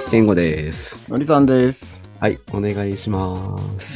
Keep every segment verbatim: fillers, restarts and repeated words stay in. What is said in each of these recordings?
健吾です。 のりさんです。 はい、お願いします。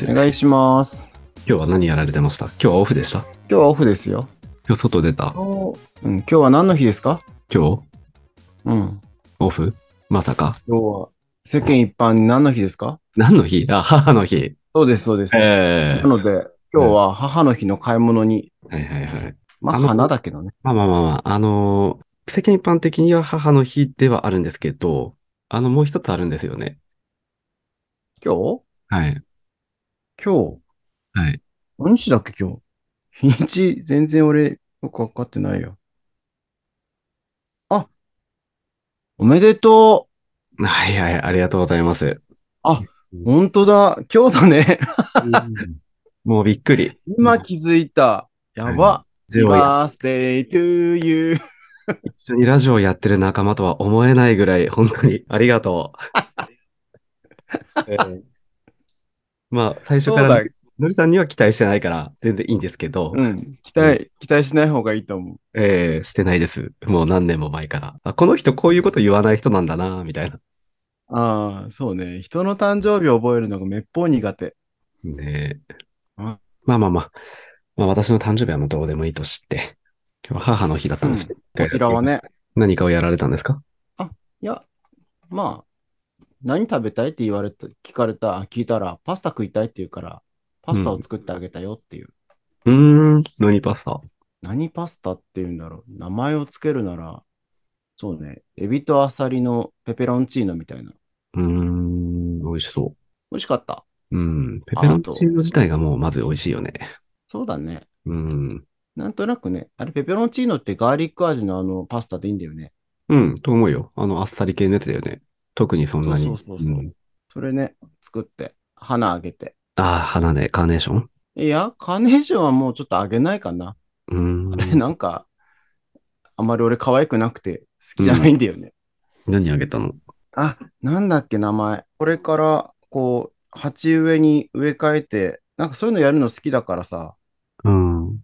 今お願いします。 日は何やられてました？今日はオフでした？ 今日はオフですよ。 今日外出た？ 今日、うん、今日は何の日ですか？ 今日うん。 オフまさか？ 今日は世間一般に何の日ですか？ 何の日？あ、母の日。 そうです、そうです。 えなので、 えー。 今日は母の日の買い物に、 はいはいはい。 まあ、 あの、 花だけどね。 まあまあまあまあ、あの、世間一般的には母の日ではあるんですけど、あの、もう一つあるんですよね。 今日はい。 今日はい。 何日だっけ今日？日にち、全然俺、よくわかってないよ。あ、おめでとう。 はいはい、ありがとうございます。 あ、 うん。 本当だ。今日だね。 うん。もうびっくり。も今気づいた。 う、はい。 やば。Happy ジオや birthday to you. 一緒にラジオやってる仲間とは思えないぐらい、本当にありがとう。ええ。まあ、最初からの、 そうだ。 のりさんには期待してないから、全然いいんですけど、 うん。期うん。 待、期待しない方がいいと思う。 ええ、してないです。もう何年も前から。あ、この人こういうこと言わない人なんだな、みたいな。 ああ、そうね。人の誕生日を覚えるのがめっぽう苦手。 ねえ。 あ、 まあまあまあ。まあ私の誕生日はもうどうでもいいとして。今日は母の日だったんですね。 うん。こちらはね。 何かをやられたんですか？ あ、いや、まあ、何食べたいって言われた、聞かれた、聞いたら、パスタ食いたいって言うから、パスタをうん。 作ってあげたよっていう。 うーん。何パスタ？ 何パスタって言うんだろう。名前をつけるなら、そうね。エビとアサリのペペロンチーノみたいな。 うーん。美味しそ美味しかった。 う。うん。ペペロンチーあと、 ノ自体がもうまず美味しいよね。 そうだね。 うん。 なんとなくね、あれ、ペペロンチーノってガーリック味のあのパスタでいいんだよね。 うん、と思うよ。あの、あっさり系のやつだよね。特にそんそうそうなに。 そうそう。 うん。 それね、作って、花あげて。 ああ、花ね、カーネーション。 いや、カーネーションはもうちょっとあげないかな。 うーあれ、 ん。 なんか、あまり俺可愛くなくて好きじゃなうん。 いんだよね。 何あげたの？ あ、なんだっけ、名前。これから、こう、鉢植えに植え替えて、なんかそういうのやるの好きだからさ、 うん。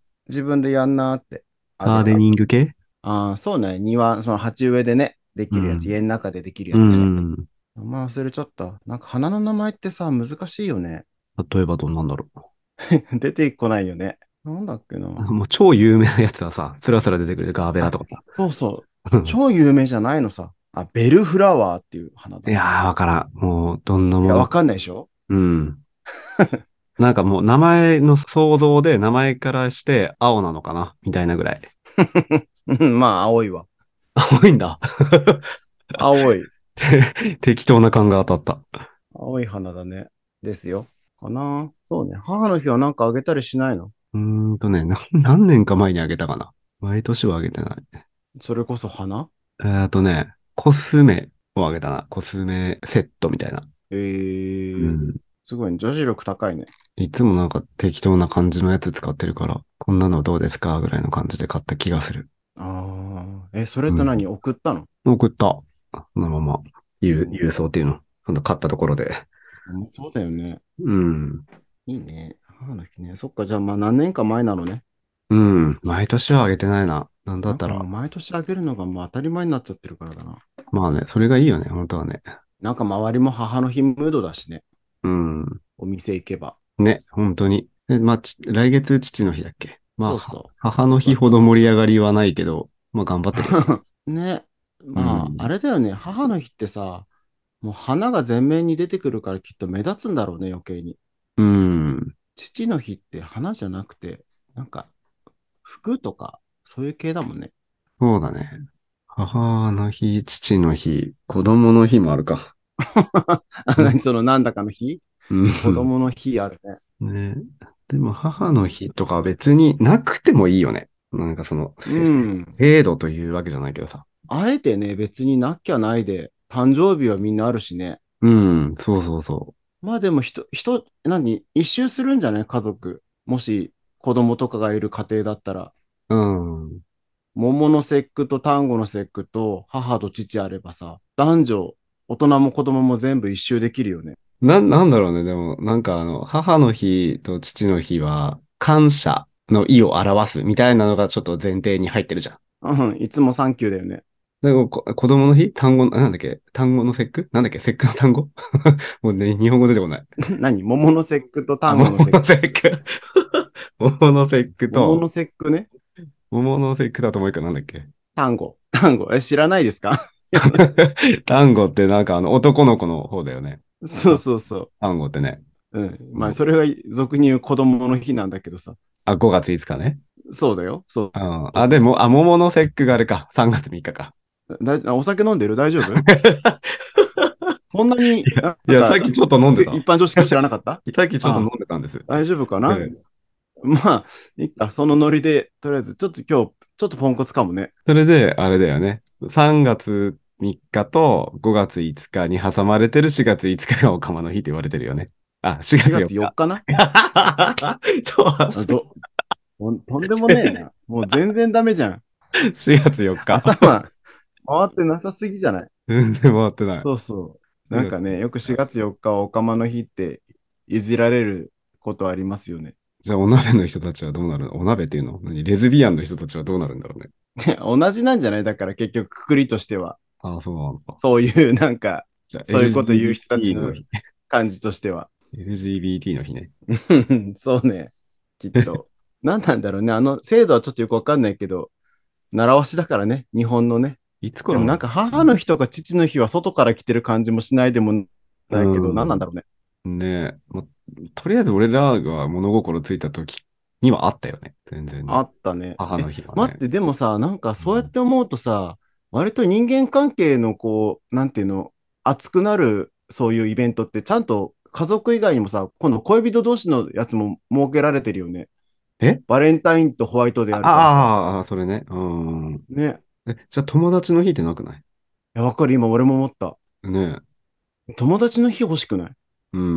自分でやんなーってあガーデげた。 ニング系？ ああ、そうね。庭、その鉢植えでね、できるやつ。 うん。 家の中でできるうやつね。 ん。 名前忘れちゃった。なんか花の名前ってさ、難しいよね。 例えばどんなんだろ出てこないよね。なんだっけう。 な。 もう超有名なやつはさ、スラスラ出てくるガーベラあ、 とかさ。 そうそう。 うん超有名じゃないのさ。あ、ベルフラワーっていう花だ。 いやー、わからん。もう、どんないや、 もの。 わかんないでしょ？ うん。なんかもう、名前の想像で、名前からして青なのかなみたいなぐらい。 うんまあ、青いわ。 青いんだ。 青い。 適当な感が当たった。 青い花だね。ですよ。かな。そうね。母の日はなんかあげたりしないの？ うーんとね、な何年か前にあげたかな。毎年はあげてない。 それこそ花。 えーとね、コスメをあげたな。コスメセットみたいな。 えー、 うん。 すごいね。女子力高いね。 いつもなんか適当な感じのやつ使ってるから、こんなのどうですかぐらいの感じで買った気がする。 ああ。え、それうん。 って何送ったの？ 送った。そのまま、郵、 うん郵送っていうの。その買ったところで。 うんそうだよね。 うん。 いいね。母の日ね。そっか、じゃあまあ何年か前なのね。 うん。毎年はあげてないな。なんだなんかもうったら。 毎年あげるのがもう当たり前になっちゃってるからだな。 まあね、それがいいよね、本当はね。 なんか周りも母の日ムードだしね。 うん。 お店行けば。 ね、本当に。で、まあ、ち来月父の日だっけ？まあ、はそうそ母う。 の日ほどごがつ。 盛り上がりはないけど、まあ頑張ってるよ。 ね。 うまあ、あん。 れだよね。母の日ってさ、もう花が前面に出てくるからきっと目立つんだろうね、余計に。 うん。 父の日って花じゃなくて、なんか服とか、そういう系だもんね。 そうだね。母の日、父の日、子供の日もあるか。 あうん。 何そのなんだかの日？ うん。 子供の日あるね。 ね。でも母の日とかは別になくてもいいよね。なんかその、 うせん。 制度というわけじゃないけどさ。 あえてね、別になきゃないで、誕生日はみんなあるしね。 うん、そうそうそまあでも人、人、何一周するんじゃない家族。もし子供とかがいる家庭だったら。 う。うん。 桃の節句と端午の節句と母と父あればさ、男女、大人も子供も全部一周できるよね。 な、なんだろうね。でも、なんかあの、母の日と父の日は、感謝の意を表すみたいなのがちょっと前提に入ってるじゃん。 うん、いつもサンキューだよね。 でもこ子供の日単語、なんだっけ単語の節句なんだっけ節句の単語もうね、日本語出てこない。 何桃の節句とあ、 単語の節桃の節句。桃の節句句。桃のと、 節句ね。 桃の節句だともう一個なんだっけ？ 単語。単語。え、知らないですか？ 単語ってなんかあの男の子の方だよね。 そうあ、 そうそ単語ってね。 う。うん。まあ、 うん、 それが俗に言う子供の日なんだけどさ。 あ、ごがついつかね。 そうだよ。そうん、 うあ、でも、 そうそあ、桃の節句があれか。さんがつみっかか。 う。だ、お酒飲んでる大丈夫？そんなに、ないや、さっなんか、 きちょっと飲んでた。 せ一般常識知らなかった？ さっきちょっと飲んああ、 でたんです。 大丈夫かな？ で、 まあ、いいか、そのノリで、とりあえず、ちょっと今日、ちょっとポンコツかもね。 それで、あれだよね。さんがつみっかとごがついつかに挟まれてるしがついつかがおかまの日って言われてるよね。あ、4 4 月4 月よっかな。 日。ちょ、 あど、とんとんでもねえな。もう全然ダメじゃん。 しがつよっか。 頭、回ってなさすぎじゃない？ 全然回ってない。 そうそう。なん 4月4 かね、よく日。 しがつよっかはおかまの日っていじられることありますよね。 じゃあ、お鍋の人たちはどうなるの？お鍋っていうの何？レズビアンの人たちはどうなるんだろうね。 同じなんじゃない？だから結局くくりとしては。 ああ、そうなのか。 そういうなんか、 じゃあ、 そういうこと言う人たちエルジービーティー のの日。 感じとしては。 エルジービーティー の日ね。 そうね、きっと。何なんだろうね。あの制度はちょっとよくわかんないけど、習わしだからね、日本のね。 いつかでもなんか母の日とか父の日は外から来てる感じもしないでもうないけど、何なんん。 だろうね。 ねえ。ま、とりあえず俺らが物心ついた時にはあったよね。全然ね。 あったね。 母え、 の日はね。 待って、でもさ、なんかそうやっうん。 て思うとさ、割と人間関係のこう、なんていうの、熱くなるそういうイベントってちゃんと家族以外にもさ、今度恋人同士のやつも設けられてるよね。 えバレンタインとホワイトでああるからさ。 あー、それね。うん。 ね。 え、じゃあ友達の日ってなくない？ いや、わかる、今俺も思った。 ね友達の日欲しくない？ え。うん。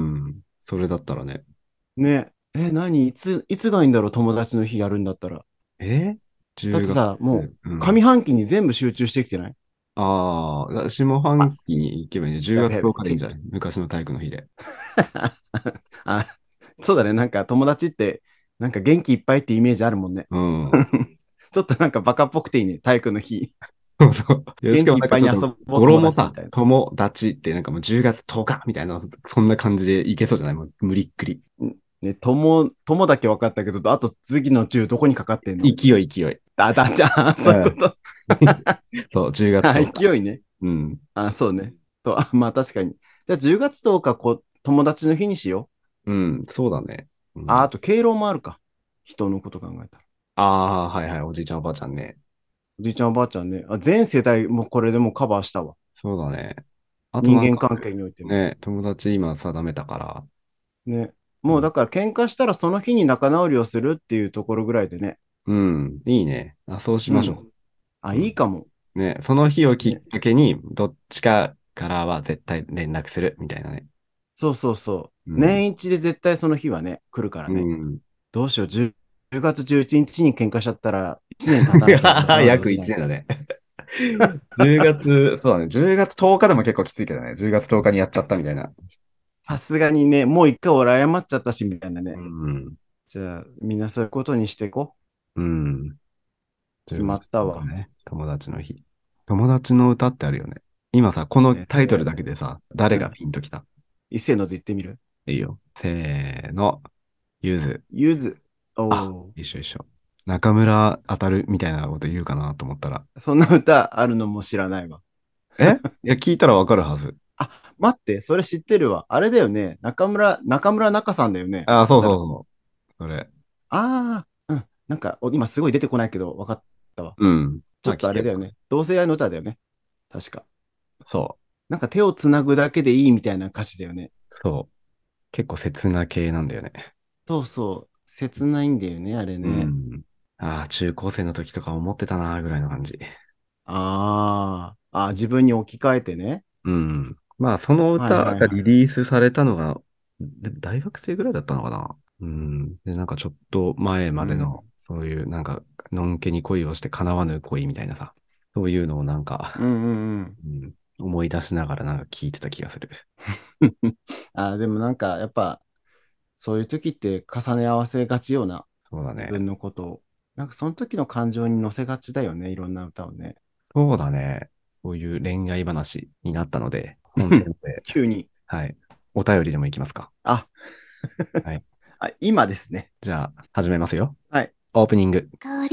それだったらね。 ね。え、何いつ、いつがいいんだろう、友達の日やるんだったら。 え？ だっじゅう 月。 てさ、もううん。 上半期に全部集中してきてない？ ああ、下半あ、 期に行けばいいね。10月10 やべやべ、け、 日でいいんじゃない？昔の体育の日で。 あ、そうだね。なんか友達って、なんか元気いっぱいってイメージあるもんね。 うん。 ちょっとなんかバカっぽくていいね。体育の日。 そうそう。いや、しかも元気いっぱいに遊なんかちょっとぼう、 語呂もさ、 友達みたいな。 友達ってなんかもうじゅうがつとおかみたいな、そんな感じでいけそうじゃない？もう無理っくり。 んね、友、友だけ分かったけど、あと次のじゅうどこにかかってんの？ 勢い勢い。 あ、だ、じゃあ、そういうこうん。 と。 そう、じゅうがつあ、 とおか。 勢いね。 うん。 あ、そうね。と、あ、まあ確かに。じゃあじゅうがつとおか、こ、友達の日にしよう。 うん、そうだね。うあ、 ん。 あと敬老もあるか。人のこと考えたら。 ああ、はいはい、おじいちゃんおばあちゃんね。 おじいちゃんおばあちゃんね。あ、全世代もこれでもうカバーしたわ。 そうだね。あとなんか人間関係においても。 ね、友達今定めたから。 ね。 うん。 もうだから喧嘩したらその日に仲直りをするっていうところぐらいでね。 うん、いいね。あ、そうしましょうん。あ、 う。うん。 いいかも。 ね、その日をきっね。 かけに、どっちかからは絶対連絡するみたいなね。 そうそうそう。 うん。 年一で絶対その日はね、来るからうね。 ん。 どうしよう。じゅうがつじゅういちにちにちに喧嘩しちゃったらいちねん経たなければどうなる約みたいな。 いちねんだね。じゅうがつ、そうだね。じゅうがつとおかでも結構きついけどね。じゅうがつとおかにやっちゃったみたいな。 さすがにね、もう一回俺謝っちゃったし、みたいなうね。 ん。 じゃあ、みんなそういうことにしていこう。 うん。10 決まっ月たわ。 とおかね。友達の日。友達の歌ってあるよね。今さ、このえっとね、 タイトルだけでさ、誰がうん。 ピンときた？ 一斉ので言ってみる？ いいよ。せーの。ゆず。 ゆず。 あ、 お一緒一緒。中村当たるみたいなこと言うかなと思ったら。 ー。そんな歌あるのも知らないわ。 えいや、聞いたらわかるはず。 あ、待って、それ知ってるわ。あれだよね。中村、中村中さんだよね。 あ、そう当たる。 そうそう。それ。 ああ、うん。なんか、お今すごい出てこないけど、分かったわ。 うん。まあ、 ちょっと聞けば。 あれだよね。同性愛の歌だよね。確か。 そう。 なんか手をつなぐだけでいいみたいな歌詞だよね。 そう。結構切な系なんだよね。 そうそう。切ないんだよね、あれうね。 ん。ああ、中高生の時とか思ってたな、ぐらいの感じ。 あーあー、自分に置き換えてね。 うん。まあ、そのはい歌がリはいはい。 リースされたのが、で大学生ぐらいだったのかな。うん。で、なんかちょっと前までの、 うん。 そういう、なんか、のんけに恋をして叶わぬ恋みたいなさ、そういうのをなんか、 うんうんうん。 うん、思い出しながらなんか聞いてた気がする。 あーでもなんか、やっぱ、そういう時って重ね合わせがちような。 そうだね。 自分のことを。なんかその時の感情に乗せがちだよね。いろんな歌をね。 そうだね。 そういう恋愛話になったので、本編で、 急に。 はい。お便りでもいきますか。 あ、 はい。 あ今ですね。 じゃあ、始めますよ。 はい。 オープニング。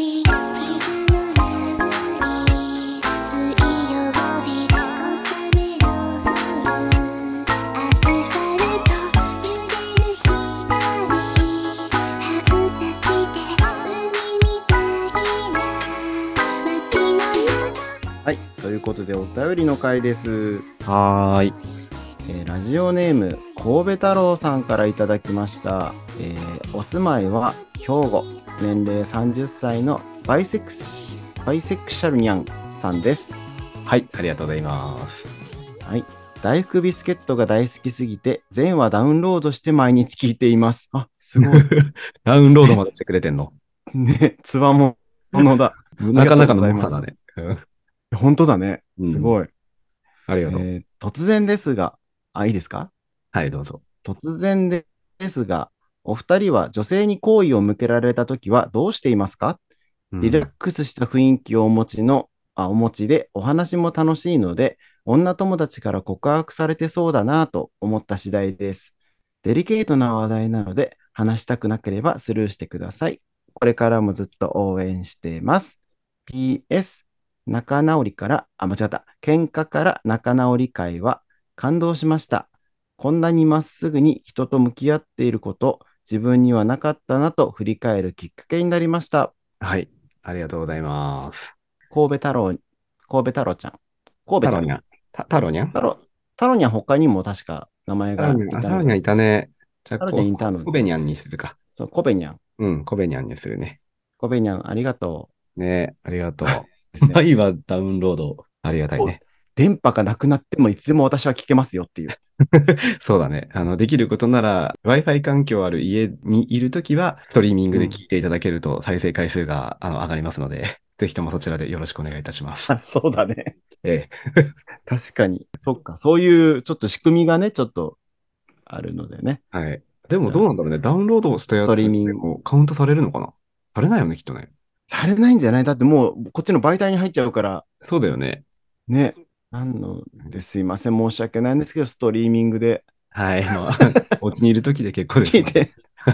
はい。ということで、お便りの回です。 はーい。 えーラジオネーム、神戸太郎さんからいただきました。えーお住まいは兵庫、年齢さんじゅっさいのバイセクシバイセクシャルニャンさんです。 はい。ありがとうございます。 はい。大福ビスケットが大好きすぎて、全話ダウンロードして毎日聞いています。あ、すごい。 ダウンロードまでしてくれてんの。 ね、つわものだ。 なかなかのありがとうございます。 猛者だね。うん本当だね。 うん。 すごい。 ありがとう。 えー突然ですが、あ、いいですか？ はい、どうぞ。 突然ですが、お二人は女性に好意を向けられたときはどうしていますか？リラッうん。 クスした雰囲気をお持ちの、あ、お持ちでお話も楽しいので、女友達から告白されてそうだなぁと思った次第です。デリケートな話題なので、話したくなければスルーしてください。これからもずっと応援しています。ピーエス、仲直りから、あ、間違った。喧嘩から仲直り会は感動しました。こんなにまっすぐに人と向き合っていること、自分にはなかったなと振り返るきっかけになりました。 はい。ありがとうございます。 神戸太郎、神戸太郎ちゃん。神戸ちゃん。 タロニャン。たタロニャン太郎、太郎には他にも確か名前タロニャン、あ、 がいたの。 タロニャンいたね。じゃあ、 太郎にこう、 はいたの。 コベニャンにするか。 そう、神戸にゃん。 うん、コベニャンにするね。 神戸にゃん、ありがとねありがとう。でう。 すね。 毎はダウンロード。ありがたいこうね。 電波がなくなってもいつでも私は聞けますよっていう。 そうだね。あの、できることなら、Wi-Fi 環境ある家にいるときは、ストリーミングうん。 で聞いていただけると再生回数が、あの、上がりますので、ぜひともそちらでよろしくお願いいたします。 あ、そうだね。 ええ。 確かに。そっか。そういうちょっと仕組みがね、ちょっとあるのでね。 はい。でもじゃあ、 どうなんだろうね。ダウンロードしたスやつでトリーミングもカウントされるのかな？されないよね、きっとね。 されないんじゃない？だってもうこっちの媒体に入っちゃうから、 そうだよね。 ね。なんのですいません。申し訳ないんですけど、ストリーミングではい。まあ、お家にいるときで結構ですので。 聞いて、 はい。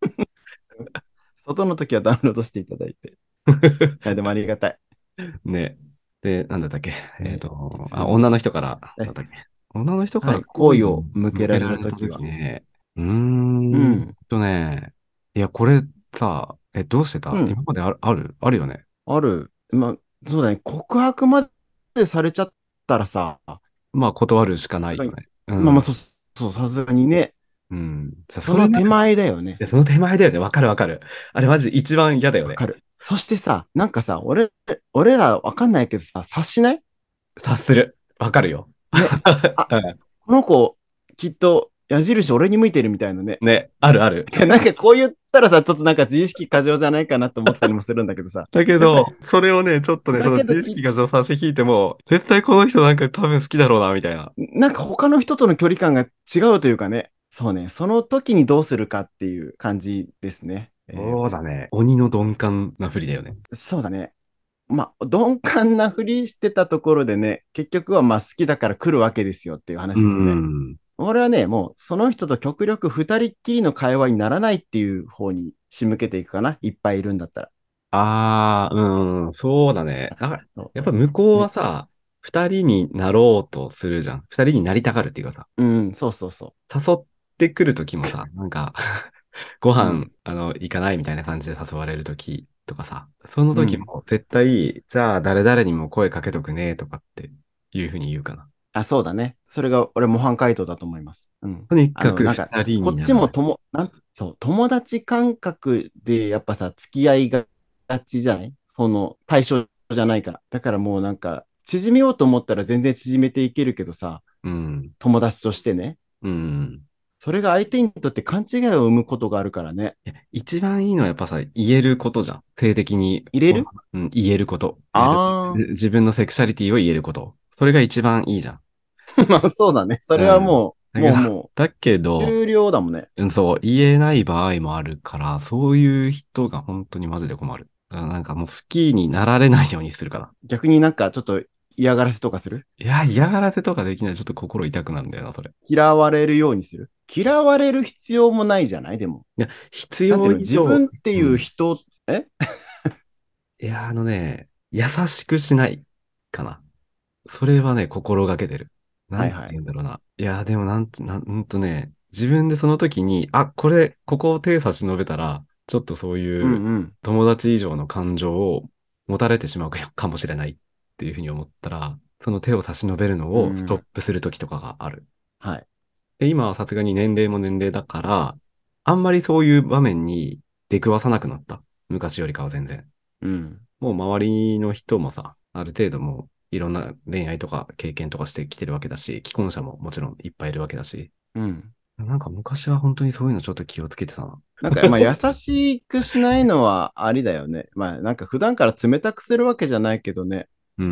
外の時はダウンロードしていただいて。いや、でもありがたい。 ね。で、なんだったっけ。えっね、 と、あ、 続女の人から、 え、 なんだっけ。女の人からはい、好好意を意を向け向けられられたときた時は。 ね。うーんうん、 とね。いや、これさ、え、どうしてうん、 た今まである、ある、あるよね。 ある。まあ、そうだね。告白までされちゃったらさ、 まあ、断るしかさすがに、 ないよね。うまあまあ、 ん。 そう、そう、さすがにね、 うん。さその手それなんか、 前だよね。 いやその手前だよね。わかるわかる。あれマジ一番嫌だよね。 わかる。そしてさ、なんかさ、俺、俺らわかんないけどさ、察しない？ 察する。わかるよ。 ね。あ、 うんこの子、きっと矢印俺に向いてるみたいなね。 ね、あるある。 いやなんかこう言ったらさ、ちょっとなんか自意識過剰じゃないかなと思ったりもするんだけどさ。 だけやっぱり、 ど、それをね、ちょっとね、そのだけどき、 自意識が上差し引いても、絶対この人なんか多分好きだろうな、みたいな。 なんか他の人との距離感が違うというかね。そうね、その時にどうするかっていう感じですね。えそうだね。鬼の鈍感なふりだよね。 ーそうだね。まあ、鈍感なふりしてたところでね、結局はまあ好きだから来るわけですよっていうう話ですよね。 ん。 俺はね、もうその人と極力二人っきりの会話にならないっていう方に仕向けていくかな。いっぱいいるんだったら。 ああ、うん、そうだね。なんか、 そやっぱ向こううね。 はさ、二人になろうとするじゃん。二人になりたがるっていうかさ、 うん、そうそうそ誘ってくるときもさ、なんかごう。う飯、 ん、 あの、行かないみたいな感じで誘われるときとかさ、そのうん。 時も絶対、じゃあ誰々にも声かけとくねとかっていうふうに言うかな。 あ、そうだね。それが俺模範解答だと思います。うん。 とにあの、 かくなんか、 二人こっにならない。 ちもとも、なん、そう、友達感覚でやっぱさ、付き合いがちじゃない？その、対象じゃないから。だからもうなんか、縮めようと思ったら全然縮めていけるけどさ、 うん。 友達としてね。 うん。 それが相手にとって勘違いを生むことがあるからね。 いや一番いいのはやっぱさ、言えることじゃん。性的に、 入れる？ うん、言えること。えっと、 ああ自分のセクシャリティを言えること。それが一番いいじゃん。 ー。まあそうだね。それはうん。 もう、 だけど、 もうもだけう、 ど、 有料だもんね。 うんそう、言えない場合もあるから、そういう人が本当にマジで困る。だからなんかもう好きになられないようにするから。 逆になんかちょっと嫌がらせとかする？ いや、嫌がらせとかできない。ちょっと心痛くなるんだよな、それ。 嫌われるようにする？嫌われる必要もないじゃないでも。 いや、必なんていうの、 要以上、 自分っていううん。 人、えいや、あのね、優しくしないかな。それはね、心がけてる。なんてはいはい。 言うんだろうな。いや、でもなんつ、なん、うんとね、自分でその時に、あ、これ、ここを手差し伸べたら、ちょっとそういううんうん。 友達以上の感情を持たれてしまうかもしれないっていうふうに思ったら、その手を差し伸べるのをストッうん。 プする時とかがある。 はい。 で、今はさすがに年齢も年齢だから、あんまりそういう場面に出くわさなくなった。昔よりかは全然。 うん。 もう周りの人もさ、ある程度もういろんな恋愛とか経験とかしてきてるわけだし、既婚者ももちろんいっぱいいるわけだし、 うん。 なんか昔は本当にそういうのちょっと気をつけてたな。 なんか、まあ、優しくしないのはありだよね。まあ、なんか普段から冷たくするわけじゃないけどね。 うん。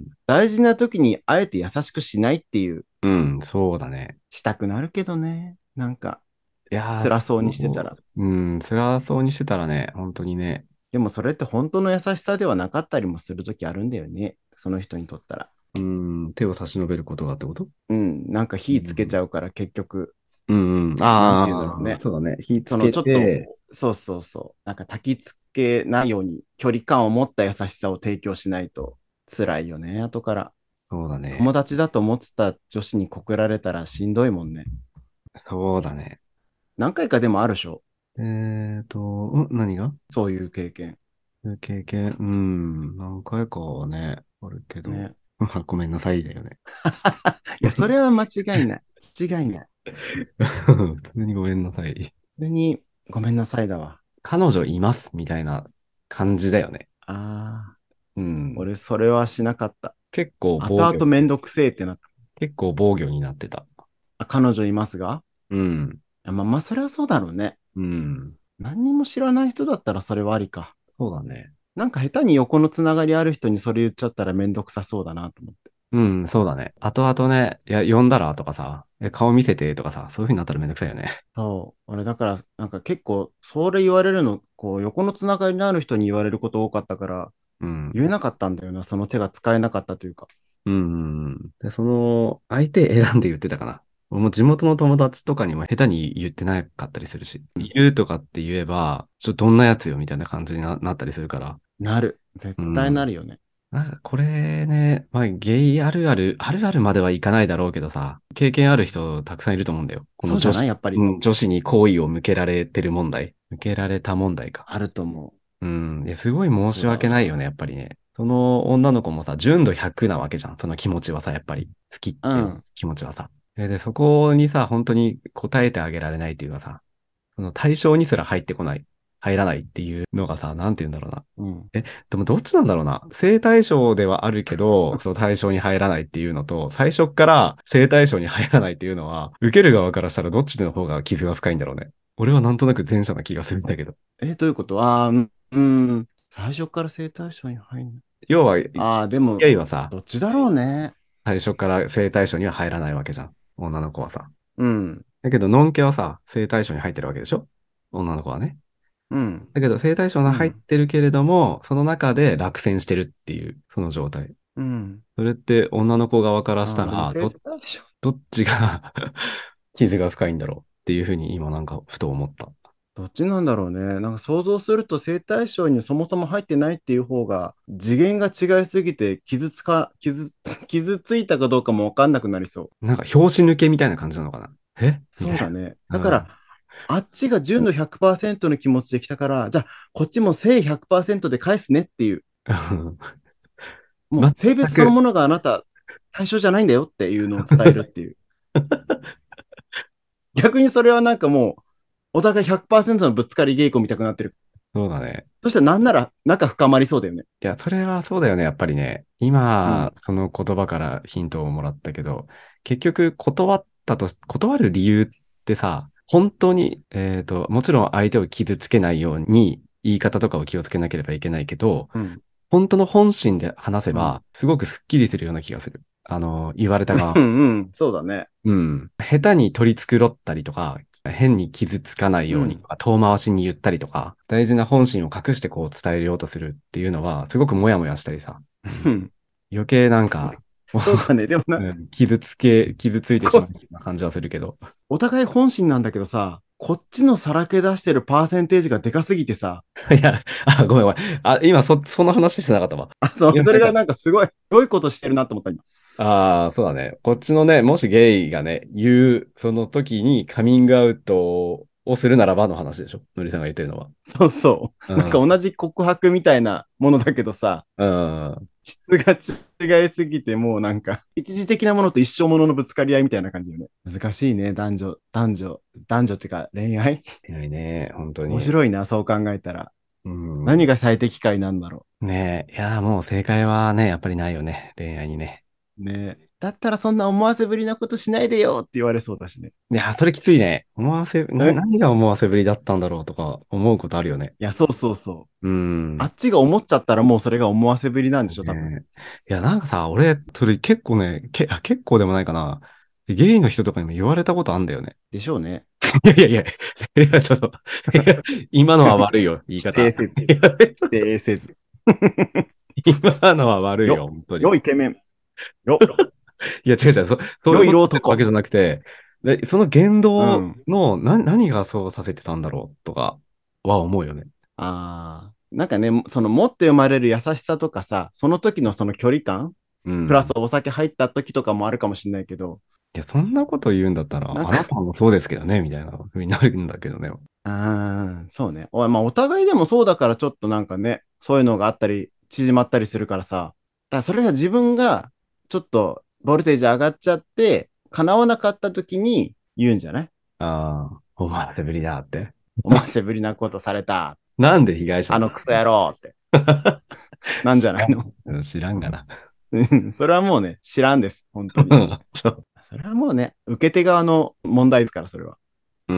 大事な時にあえて優しくしないっていう、 うん、そうだね。 したくなるけどね。なんか、 いやー、 辛そうにしてたら。 そう、うん、辛そうにしてたらね、本当にね、 でもそれって本当の優しさではなかったりもする時あるんだよね。その人にとったら。 うん、手を差し伸べることがってこと？ うん。なんか火つけちうん、 ゃうから結局、 うん、うん、 なんて言うんだろうああ、 ね。 そうだね。火つそのけちょっと、 て、 そうそうそう。なんか焚きつけないように距離感を持った優しさを提供しないと辛いよね、後から。 そうだね。 友達だと思ってた女子に告られたらしんどいもんね。 そうだね。 何回かでもあるでしょ？ えーと、ん何が？ そういう経験。 経験、うん、何回かはね、あるけど、 ね。 ごめんなさいだよね。 いや、それは間違いない。違いない。 普通にごめんなさい。 普通にごめんなさいだわ。 彼女いますみたいな感じだよね。 ああ、 うん。 俺それはしなかった。 結構防御、 後々めんどくせえってなった。 結構防御になってた。 あ、彼女いますが、 うん。 いやまあまあ、それはそうだろうね。 うん。 何にも知らない人だったらそれはありか。 そうだね。 なんか下手に横のつながりある人にそれ言っちゃったらめんどくさそうだなと思って。 うん、そうだね。後々ね、いや、呼んだらとかさ、え、顔見せてとかさ、そういう風になったらめんどくさいよね。 そう。俺だから、なんか結構、それ言われるの、こう、横のつながりのある人に言われること多かったから、 うん。 言えなかったんだよな。その手が使えなかったというか。 うん。で、その、相手選んで言ってたかな。俺も地元の友達とかにも下手に言ってなかったりするし、 うん。 言うとかって言えば、ちょっとどんなやつよみたいな感じにな、なったりするから。 なる。絶対なうん。 るよね。 なんかこれね、まあゲイあるある、あるあるまではいかないだろうけどさ、経験ある人たくさんいると思うんだよ。このそうじゃない女子、 やっぱり。 うん、女子に好意を向けられてる問題。向けられた問題か。 あると思うん。いや、すごいう。 申しそうだわ。 訳ないよね、やっぱりね。その女の子もさ、純度ひゃくなわけじゃん。その気持ちはさ、やっぱり。好きっていううん。 気持ちはさ。で、でそこにさ、本当に応えてあげられないっていうかさ、その対象にすら入ってこない、入らないっていうのがさ、なんて言うんだろうな。 うん。 え、でもどっちなんだろうな。性対象ではあるけど、その対象に入らないっていうのと、最初っから性対象に入らないっていうのは、受ける側からしたらどっちの方が傷が深いんだろうね。俺はなんとなく前者な気がするんだけど。 え、どういうこと？ああー、うん。うん。最初から生体症に入んない。 要は、 ああ、でも、 ゲイはさ、 どっちだろうね。 最初から性対象には入らないわけじゃん。女の子はさ。 うん。 だけど、ノンケはさ、性対象に入ってるわけでしょ？女の子はね。 うん。 だけど、性対象に入っうん。 てるけれども、その中で落選してるっていう、その状態。 うん。 それって女の子側からしああ、でもたら、 生ど、 体症。 どっちが傷が深いんだろうっていうふうに今なんかふと思った。 どっちなんだろうね。なんか想像すると生体症にそもそも入ってないっていう方が次元が違いすぎて傷つか、傷、傷ついたかどうかもわかんなくなりそう。 なんか拍子抜けみたいな感じなのかな？えみたいそうだね。だな。うん。 から、あっちが純度ひゃくパーセントの気持ちで来たから、じゃあこっちも正ひゃくパーセントで返すねっていう、もう全性別そのく、 ものがあなた対象じゃないんだよっていうのを伝えるっていう。逆にそれはなんかもう、お互いひゃくパーセントのぶつかり稽古見たくなってる。 そうだね。 そしたらなんなら仲深まりそうだよね。 いや、それはそうだよね、やっぱりね。今、 うん。 その言葉からヒントをもらったけど、結局断ったとし、断る理由ってさ、本当に、えっと、もちろん相手を傷つけないように言い方とかを気をつけなければいけないけど、 うん。 本当の本心で話せうん。 ば、すごくスッキリするような気がする。あの、言われた側も。 うんうん。そうだね。 うん。下手に取り繕ったりとか、変に傷つかないように、 うん。 遠回しに言ったりとか、大事な本心を隠してこう伝えようとするっていうのは、すごくモヤモヤしたりさ、うん、 うん。 余計なんか、 そうだね。でもな、 うん、傷つけ、傷ついてしまうこような感じはするけど。 お互い本心なんだけどさ、こっちのさらけ出してるパーセンテージがでかすぎてさ、 いや、あ、ごめんごめん。あ、今そ、その話してなかったわ。 あ、そう、 いや、なんか、 それがなんかすごい、すごいことしてるなと思った今。 ああ、そうだね。こっちのね、もしゲイがね、言う、その時にカミングアウトをするならばの話でしょ。のりさんが言ってるのは。 そうそう。なんかうん。 同じ告白みたいなものだけどさ、 うん。 質が違いすぎて、もうなんか、一時的なものと一生もののぶつかり合いみたいな感じよね。難しいね、男女、男女、男女っていうか恋愛。 いないね、本当面に。 白いな、そう考えたら。 うん。 何が最適解なんだろねえ、いや、もう正解はね、やっぱりないよね。恋愛にね。 う。ねえ。だったらそんな思わせぶりなことしないでよって言われそうだしね。 いや、それきついね。思わせ、な、 え何が思わせぶりだったんだろうとか思うことあるよね。 いや、そうそうそう。 うん。 あっちが思っちゃったらもうそれが思わせぶりなんでしょ、多分。 ねえ、いや、なんかさ、俺、それ結構ね、け、あ、結構でもないかな。ゲイの人とかにも言われたことあんだよね。 でしょうね。 いやいやいや、いや、ちょっと、いや今のは悪いよ、言い否定方。 せず。 いや否定せず。 今のは悪いよ、 よ、本当に。 よイケメン。よ、 いや、違う違う、そ、そういうよこと言ってるわけ色男。 じゃなくて、で、その言動うん。 の、な、何がそうさせてたんだろうとかは思うよね。 ああ。なんかね、その持って生まれる優しさとかさ、その時のその距離感、 うん。 プラスお酒入った時とかもあるかもしれないけど、 いや、そんなこと言うんだったら、 なんか、 あなたもそうですけどね、みたいな風になるんだけどね。 ああ、そうね。おい、まあ、お互いでもそうだからちょっとなんかね、そういうのがあったり、縮まったりするからさ、だからそれが自分がちょっとボルテージ上がっちゃって、叶わなかった時に言うんじゃない？ ああ、お前せぶりだって。 思わせぶりなことされた。 なんで被害者なの？ あのクソ野郎って。なんじ知らん。 ゃないの？ うん、知らんがな。 うんそれはもうね、知らんです。本当に。 そう、 それはもうね、受け手側の問題ですから、それは。 うん、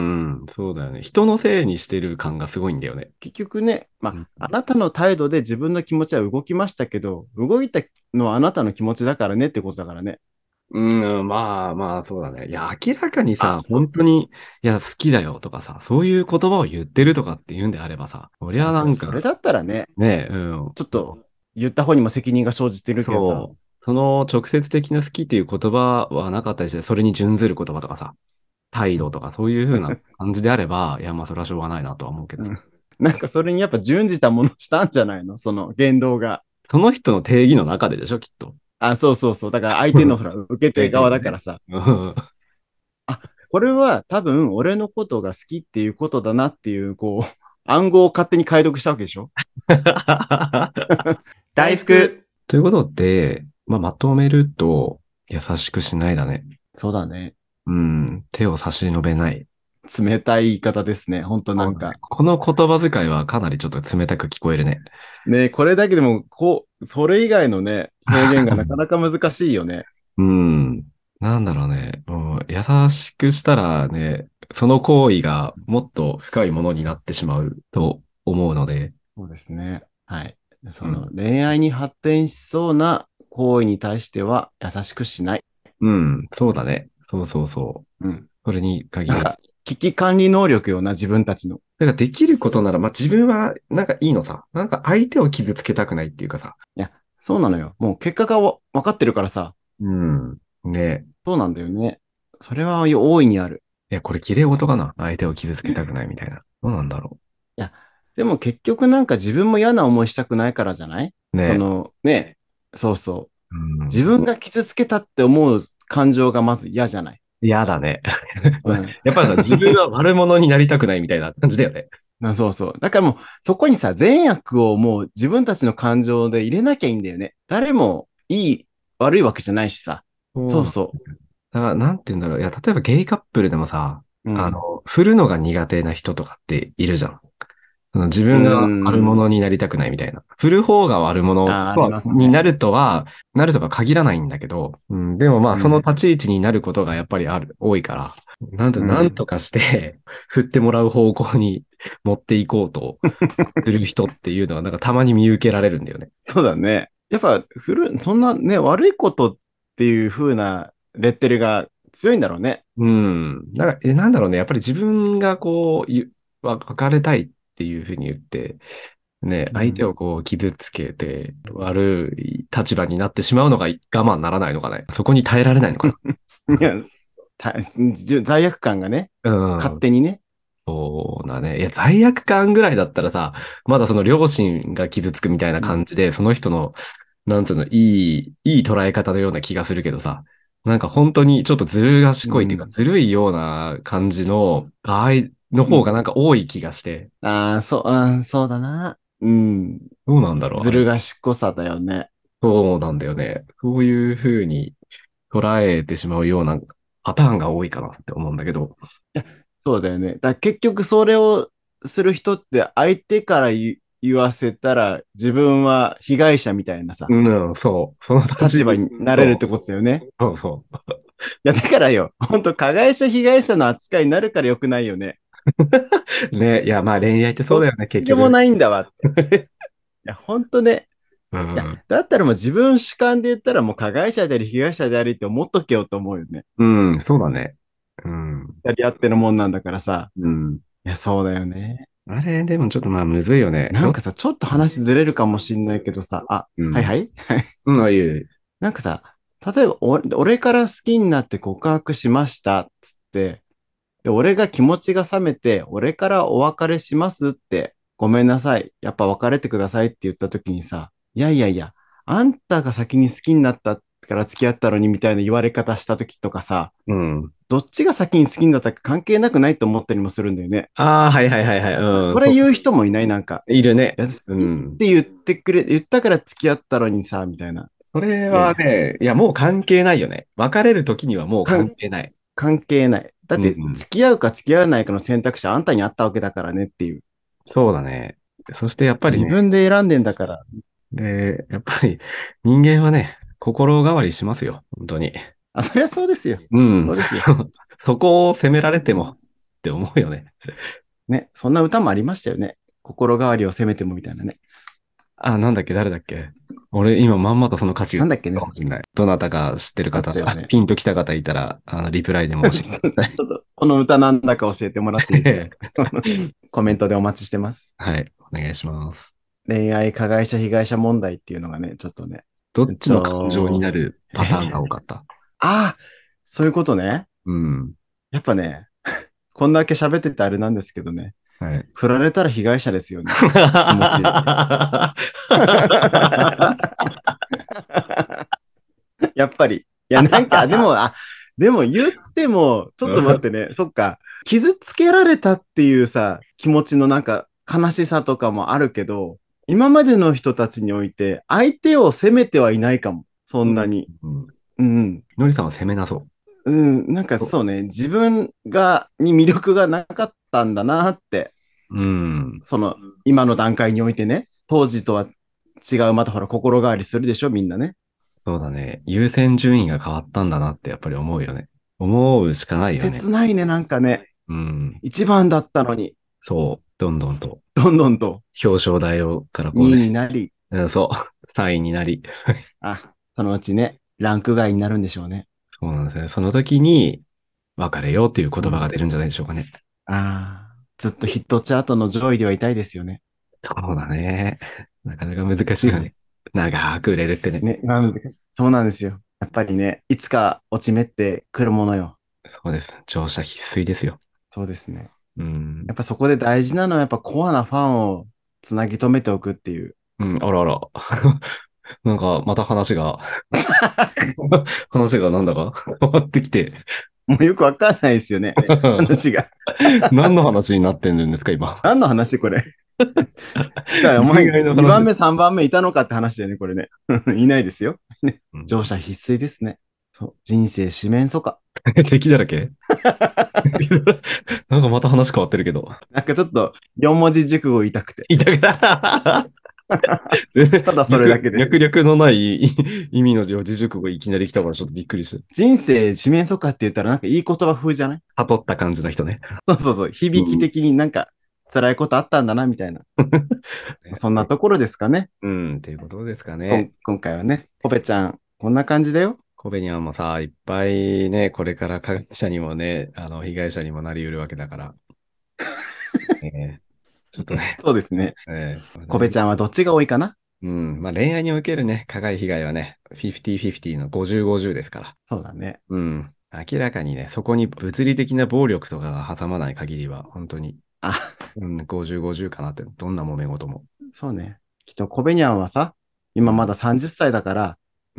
そうだよね。人のせいにしてる感がすごいんだよね。 結局ね、まうん、 あ、あなたの態度で自分の気持ちは動きましたけど、動いたのはあなたの気持ちだからねってことだからね。 うん、まあまあ、そうだね。いや、明らかにあ、 さ、 そう。 本当に、いや、好きだよとかさ、そういう言葉を言ってるとかって言うんであればさ、そりゃあ、それ、 なんか、 それだったらね、 ね、うん、 ちょっと言った方にも責任が生じてるけどさ。 そう、その直接的な好きっていう言葉はなかったりして、それに準ずる言葉とかさ、態度とかそういう風な感じであれば、いや、まあ、それはしょうがないなとは思うけどさ。 うん。なんかそれにやっぱ準じたものしたんじゃないの？その言動が。 その人の定義の中ででしょ、きっと。 あ、そうそうそう。だから相手のほら、受け手側経験がね。 だからさ。 うん。 あ、これは多分俺のことが好きっていうことだなっていう、こう、暗号を勝手に解読したわけでしょ？大福。 ということで、まあ、まとめると、優しくしないだね。 そうだね。 うん、手を差し伸べない。 冷たい言い方ですね。ほんとなそうだね。 んか。 この言葉遣いはかなりちょっと冷たく聞こえるね。 ね、これだけでも、こう、それ以外のね、表現がなかなか難しいよね。 うん。なんだろうね。もう優しくしたらね、その行為がもっと深いものになってしまうと思うので、 そうですね。はい。そのうん。 恋愛に発展しそうな行為に対しては優しくしない。 うん、そうだね。そうそうそう。 うん。 それに限る。 なんか、危機管理能力よな、自分たちの。 だからできることなら、まあ、自分はなんかいいのさ。なんか相手を傷つけたくないっていうかさ。 いや、そうなのよ。もう結果がわ分かってるからさ。 うん。ね。 そうなんだよね。それは大いにある。 いや、これ綺麗事かな。相手を傷つけたくないみたいな。どうなんだろいや、でも結局なんか自分も嫌な思いしたくないからじゃない？ う。ね。 その、ね、そうそう。 う自ん。 分が傷つけたって思う感情がまず嫌じゃない？ 嫌だね。 うん。 やっぱりさ、自分は悪者になりたくないみたいな感じだよね。 なそうそう。だからもう、そこにさ、善悪をもう自分たちの感情で入れなきゃいいんだよね。誰もいい、悪いわけじゃないしさ。 そうなんそうそだから、なんて言うんだろう。いや、例えばゲイカップルでもさ、 う。うん。 あの、振るのが苦手な人とかっているじゃん。その自うー分が悪ん。 者になりたくないみたいな。振る方が悪者あー、ありはますね。 になるとは、なるとは限らないんだけど、うん、でもまあ、そのうん。 立ち位置になることがやっぱりある、多いから、なんと、なんうん。 とかして振ってもらう方向に持っていこうとする人っていうのは、なんかたまに見受けられるんだよね。 そうだね。やっぱ、古い、そんなね、悪いことっていう風なレッテルが強いんだろうね。 うん。だから、え、なんだろうね。やっぱり自分がこう、ゆわ別れたいっていうふうに言って、 ね、相手うん。 をこう傷つけて悪い立場になってしまうのが我慢ならないのかね。そこに耐えられないのかいや、たじ罪悪感がね、 な。うん。 勝手にね。 そうだね。いや、罪悪感ぐらいだったらさ、まだその両親が傷つくみたいなうん。 感じで、その人の、なんていうの、いい、いい捉え方のような気がするけどさ、なんか本当にちょっとずる賢いっていうか、 うん。 ずるいような感じの場合の方がなんうん。 か多い気がして、 ああ、そう、うん、そうだな。うん。 どうなんだろう、あれ。 ずる賢さだよね。 そうなんだよね。そういう風に捉えてしまうようなパターンが多いかなって思うんだけど。 そうだよね。だから結局それをする人って相手から言言わせたら自分は被害者みたいなさ、 うん、そう。その立ち、 立場になれるってそう、 ことだよね。 そうそう。 いや、だからよ、本当加害者被害者の扱いになるからよくないよね。 ね、いや、まあ恋愛ってそうどっだよね、結局。 ちでもないんだわって。いや、本当ね。 ういや、 ん。 だったらもう自分主観で言ったらもう加害者であり被害者でありって思っとけよと思うよね。 うん、そうだね。うん。 やり合ってるもんなんだからさ。 うん。 いや、そうだよね。 あれ、でもちょっとまあむずいよね。ど、 なんかさ、ちょっと話ずれるかもしんないけどさ、あ、 うん。 はいはい。 うん、あ、いえいえ。 なんかさ、例えば俺、俺から好きになって告白しましたっつって、で、俺が気持ちが冷めて、俺からお別れしますって、ごめんなさい。やっぱ別れてくださいって言った時にさ、いやいやいや、あんたが先に好きになったから付き合ったのにみたいな言われ方した時とかさ、 うん。 どっちが先に好きになったか関係なくないと思ったりもするんだよね。 ああ、はいはいはいはい。うん、 それそう。 言う人もいないなんか、 いるね。 いや、好うきっん。 て言ってくれ、言ったから付き合ったのにさ、みたいな。 それいやいや、 はね、いや、もう関係ないよね。別れるときにはもうかん関係ない。 関係ない。だっうん。 て付き合うか付き合わないかの選択肢はあんたにあったわけだからねっていう。 そうだね。そしてやっぱり自ね、 分で選んでんだから。 で、やっぱり人間はね、心変わりしますよ。本当に。 あ、そりゃそうですよ。 うん。 そうですよ。 そこを責められてもっします。 て思うよね。 ね、そんな歌もありましたよね。心変わりを責めてもみたいなね。 あ、なんだっけ、誰だっけ。俺、今まんまとその歌詞言ったなんだっけね。 かもしれない。どなたか知ってるあっ方、あたよね。 ピンときた方いたら、あの、リプライでも教えてください。 ちょっと、この歌なんだか教えてもらっていいですか？コメントでお待ちしてます。 はい、お願いします。 恋愛加害者被害者問題っていうのがね、ちょっとね、 どっちちの感情になょ、 るパターンがえ多かった？ ああ、そういうことね。 うん。 やっぱね、こんだけ喋っててあれなんですけどね、 はい。 振られたら被害者ですよね。気持ち。やっぱり。いや、なんか、でも、あ、でも言っても、ちょっと待ってね、そっか、傷つけられたっていうさ、気持ちのなんか、悲しさとかもあるけど、今までの人たちにおいて、相手を責めてはいないかも。そうん。 んなに。 うん。 うん。 のりさんは責めなそうん。なんかそうね、自分が、に魅力がなかったんだなって、 う。うん。 その、今の段階においてね、当時とは違う、またほら、心変わりするでしょ、みんなね。 そうだね。優先順位が変わったんだなってやっぱり思うよね。思うしかないよね。 切ないね、なんかね。 うん。 一番だったのに、 そう。どんどんとどんどんと表彰台をからこうにいね。 になり、 うん、そう。さんいになり。 あ、そのうちね、ランク外になるんでしょうね。 そうなんですね。その時に、別れようっていう言葉がうん。 出るんじゃないでしょうかね。 ああ、ずっとヒットチャートの上位ではいたいですよね。 そうだね。なかなか難しいよね。 はい。 長く売れるってね。 ね、まあ難しい。そうなんですよ。やっぱりね、いつか落ち目って来るものよ。 そうです。乗車必須ですよ。 そうですね。 うん。 やっぱそこで大事なのはやっぱコアなファンをつなぎ止めておくっていう。 うん、あらあら。なんか、また話が話がなんだか変わってきてもうよくわかんないですよね。話が。 何の話になってんですか、今。 何の話これ。だからお前、 恋愛の話。 にばんめ、さんばんめいたのかって話だよね、これね。いないですよ。ね、 うん、 乗車必須ですね。そう。人生四面楚歌。 敵だらけなんかまた話変わってるけど。 なんかちょっとよん文字熟語言いたくて。 いたくなただそれだ略、 けです。 略略のない意味の四字熟語いきなり来たからちょっとびっくりして。 人生四面楚歌って言ったらなんかいい言葉風じゃない？ 悟った感じの人ね。 そうそうそう。響きうん。 的になんか辛いことあったんだな、みたいな。そんなところですかね。 うん、っていうことですかね。 こん今回はね。ポペちゃん、こんな感じだよ。 コベニャンもさ、いっぱいね、これから加害者にもね、あの、被害者にもなり得るわけだから。ね、 ちょっとね、 そうですね。 えー、 コベちゃんはどっちが多いかな？ うん、まあ恋愛におけるね、加害被害はね、フィフティフィフティのごじゅうごじゅうですから。 そうだね。 うん。明らかにね、そこに物理的な暴力とかが挟まない限りは、本当に、 あ、 うん、ごじゅうごじゅうかなって、どんな揉め事も。 そうね。きっとコベニャンはさ、今まださんじゅっさいだから、 うん。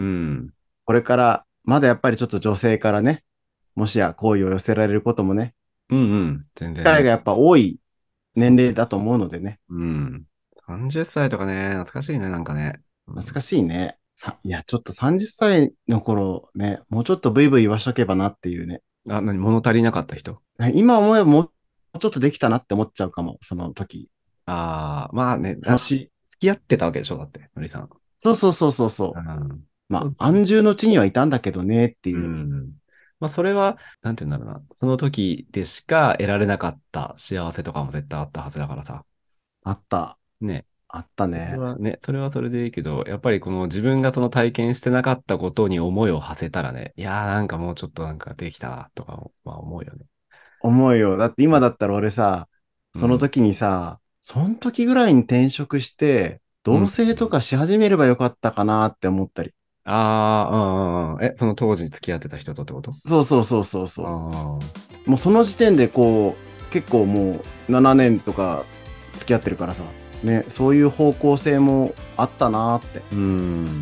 これからまだやっぱりちょっと女性からね、もしや好意を寄せられることもね、 うんうん。全然ね。 機会がやっぱ多いそう。 年齢だと思うのでね、 うん。さんじゅっさいとかね、懐かしいね、なんかね。うん、 懐かしいね。さ、いや、ちょっとさんじゅっさいの頃ね、もうちょっとブイブイ言わしとけばなっていうね。 あ、何、物足りなかった人？ 今思えばもうちょっとできたなって思っちゃうかも、その時。 ああ、まあね、だ、 話。 付き合ってたわけでしょ、だって、のりさん。 そうそうそうそううそう。 ん。そまあ、 うだね。 安住の地にはいたんだけどねってういう。 ん。まあ、それは、なんて言うんだろうな。その時でしか得られなかった幸せとかも絶対あったはずだからさ。 あった。 ね。 あったそれね。 はね、それはそれでいいけど、やっぱりこの自分がその体験してなかったことに思いを馳せたらね、いやーなんかもうちょっとなんかできたなとか、まあ思うよね。 思うよ。だって今だったら俺さ、 うん。 その時にさ、その時ぐらいに転職して、同うん。 棲とかし始めればよかったかなって思ったり。 ああ、うんうんうん。え、その当時付き合ってた人とってこと？ そうそうそうそうあそあ。 う。もうその時点でこう、結構もうななねんとか付き合ってるからさ、ね、そういう方向性もあったなーって。 うん。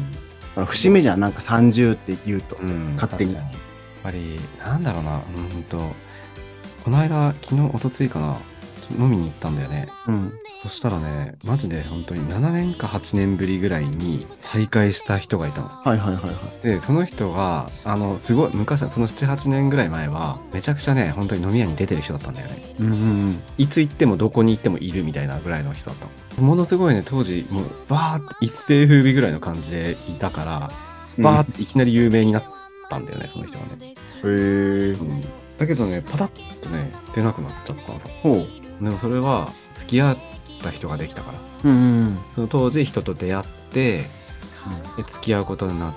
ほら節目じゃん、なんかさんじゅうって言うと、 うん、 勝手に。 確かに。やっぱり、なんだろうな、うんほんと、この間、昨日、一昨日かな、ちょっと飲みに行ったんだよね。 うん。 そしたらね、マジで本当にななねんかはちねんぶりぐらいに再会した人がいたの。 はいはいはいはい。 で、その人が、あの、すごい、昔は、そのなな、はちねんぐらい前は、めちゃくちゃね、本当に飲み屋に出てる人だったんだよね。 うんうんうん。 いつ行ってもどこに行ってもいるみたいなぐらいの人だったの。ものすごいね、当時、もう、バーって一世風靡ぐらいの感じでいたから、 うん。 バーっていきなり有名になったんだよね、その人がね。 へえ。 うん。だけどね、パタッとね、出なくなっちゃったのさ。 ほう。 でもそれは、付き合った人ができたから。 うんうんうん。 その当時、人と出会って、で、付き合うことになって、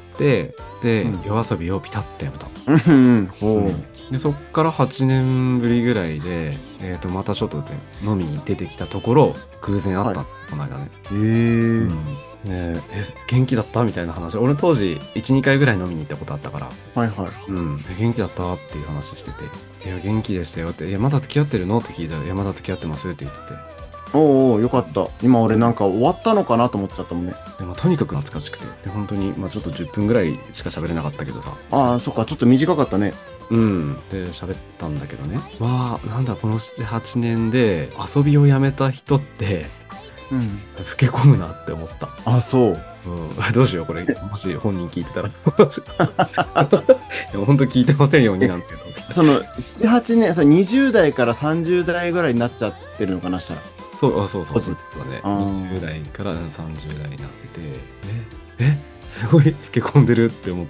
で、 うん夜遊びをピタッとやめた。 うんうんうん。ほう。 で、そっからはちねんぶりぐらいで、えっと、またちょっとね、飲みに出てきたところ、偶然会った、 はい。 この間ね。 へえ。 うんねえ、え元気だったみたいな話。俺当時、いち、にかいぐらい飲みに行ったことあったから、 はいはい。 うん、え元気だったっていう話してて、いや、元気でしたよって、いや、まだ付き合ってるのって聞いたら、いや、まだ付き合ってますって言ってて、 おうおう、よかった。今俺なんか終わったのかなと思っちゃったもんね。 でもとにかく懐かしくて、で、本当に、まあちょっとじゅっぷんぐらいしか喋れなかったけどさ、 ああ、そっか、ちょっと短かったね。 うん。で、喋ったんだけどね。まあ、なんだ、このなな、はちねんで遊びをやめた人って、 うん。 老け込むなって思った。 あ、そう。 うん。どうしよう、これ。もし本人聞いてたら。でも本当聞いてませんようになんていうの。 その、なな、はちねん、そのにじゅう代からさんじゅう代ぐらいになっちゃってるのかな、したら。 そう、あ、そうそう、 当時。 そうだね。 あにじゅうあ。 代からさんじゅう代になってて、え、え、すごい老け込んでるって思って。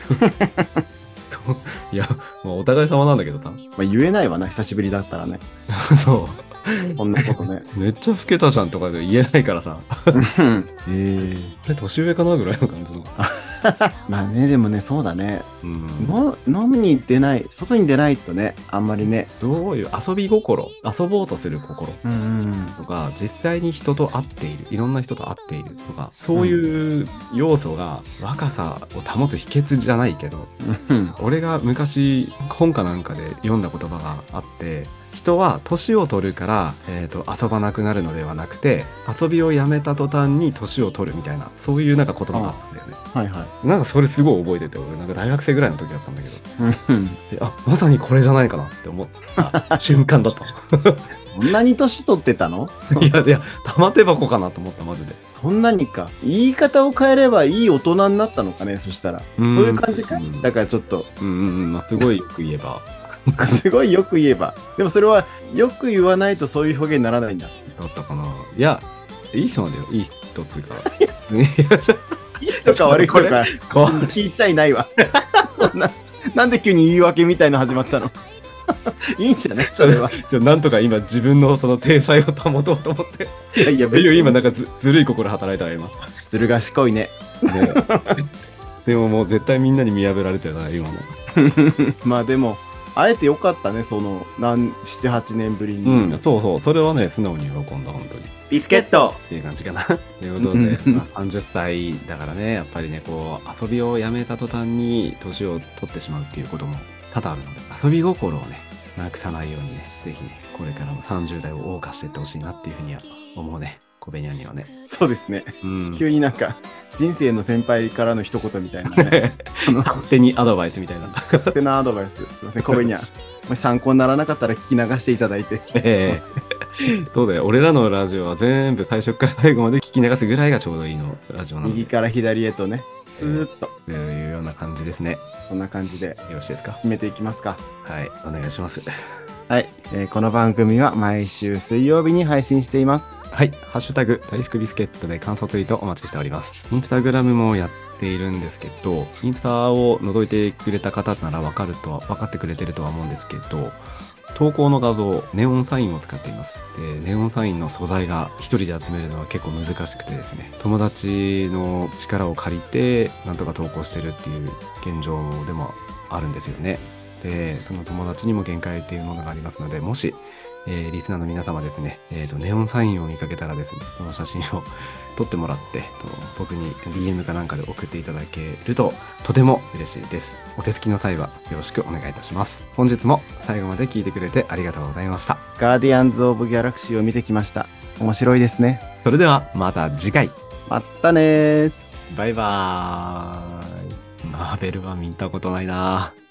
いや、まあ、お互い様なんだけどさ。 まあ言えないわな、久しぶりだったらね。 そう。 こんなことね。 めっちゃ老けたじゃんとかで言えないからさ。 うんへえ。 あれ、年上かなぐらいの感じの。 まあね、でもね、そうだね。 うん。 の飲みに出ない、外に出ないとね、あんまりね。 どういう遊び心、遊ぼうとする心うんうんとか、実際に人と会っている、いろんな人と会っているとか、そういう要素が若さを保つ秘訣じゃないけど、 うん。 俺が昔本かなんかで読んだ言葉があって、人は年を取るから、えーと、遊ばなくなるのではなくて、遊びをやめた途端に年を取るみたいな、そういうなんか言葉があったんだよね。 はいはなんかそれすごい覚えてて、俺なんか大学生ぐらいの時だったんだけど、 い。うんで、あ、まさにこれじゃないかなって思った瞬間だった。 そんなに年取ってたの？ いやいや、玉手箱かなと思った、マジで。 そんなにか。言い方を変えればいい大人になったのかね、そしたら。そういう感じか。 うんだからちょっと、 うんうんうん、まあ、すごいよく言えば。 すごいよく言えば。でもそれはよく言わないとそういう表現にならないんだ。 だったかな。いや、いい人なんだよ。いい人っていうか。いや、じゃいい人か悪い人かこ聞いちゃいないわ。そんな、なんで急に言い訳みたいの始まったの？いいんじゃないそれは。 ちょ、なんとか今自分のその体裁を保とうと思って。 いやいや、 いや、今別になんかずずるい心働いたわ、今。 ずる賢いね。 ね、でももう絶対みんなに見破られてたな、今も。 まあでも、 会えてよかったね、その、何、なな、はちねんぶりに。 うん、そうそう。それはね、素直に喜んだ、本当に。 ビスケットっていう感じかな。ということで、まあ、さんじゅっさいだからね、やっぱりね、こう、遊びをやめた途端に年を取ってしまうっていうことも多々あるので、遊び心をね、なくさないようにね、ぜひね、これからもさんじゅう代を謳歌していってほしいなっていうふうには思うね、コベニャンにはね。 そうですね。 うん。 急になんか、人生の先輩からの一言みたいなね。その勝手にアドバイスみたいな。 勝手なアドバイス。すいません、コベニャン。もし参考にならなかったら聞き流していただいて。 ええそうだよ。俺らのラジオは全部最初から最後まで聞き流すぐらいがちょうどいいのラジオなので。 右から左へとね、スーッと、 というような感じですね。 こんな感じでよろしいですか？ 決めていきますか。 はい。お願いします。 はい、えーこの番組は毎週水曜日に配信しています。 はい。ハッシュタグ、大福ビスケットで感想ツイートお待ちしております。インスタグラムもやっているんですけど、インスタを覗いてくれた方ならわかるとは、分かってくれてるとは思うんですけど、投稿の画像、ネオンサインを使っています。で、ネオンサインの素材が一人で集めるのは結構難しくてですね、友達の力を借りて、なんとか投稿してるっていう現状でもあるんですよね。で、その友達にも限界っていうものがありますので、もし、えーリスナーの皆様ですね、えーと、ネオンサインを見かけたらですね、この写真を撮ってもらって、と僕に ディーエム かなんかで送っていただけると、とても嬉しいです。お手つきの際はよろしくお願いいたします。本日も最後まで聞いてくれてありがとうございました。 ガーディアンズ・オブ・ギャラクシーを見てきました。面白いですね。 それではまた次回。 またねー。 バイバーイ。マーベルは見たことないな。